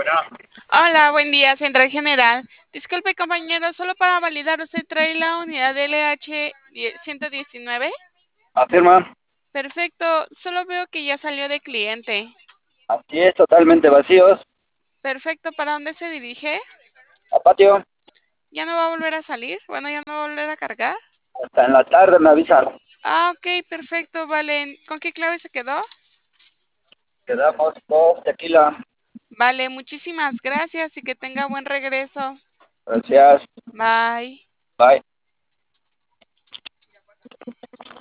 Hola, buen día, Central General. Disculpe, compañero, solo para validar, ¿usted trae la unidad LH 119? Afirma, Perfecto, solo veo que ya salió de cliente. así es, totalmente vacíos. Perfecto, ¿para dónde se dirige? A patio, ¿Ya no va a volver a salir? Bueno, ¿ya no va a volver a cargar? hasta en la tarde me avisan. Ah, ok, perfecto, vale. ¿Con qué clave se quedó? Quedamos dos tequila. Vale, muchísimas gracias y que tenga buen regreso. Gracias. Bye. Bye.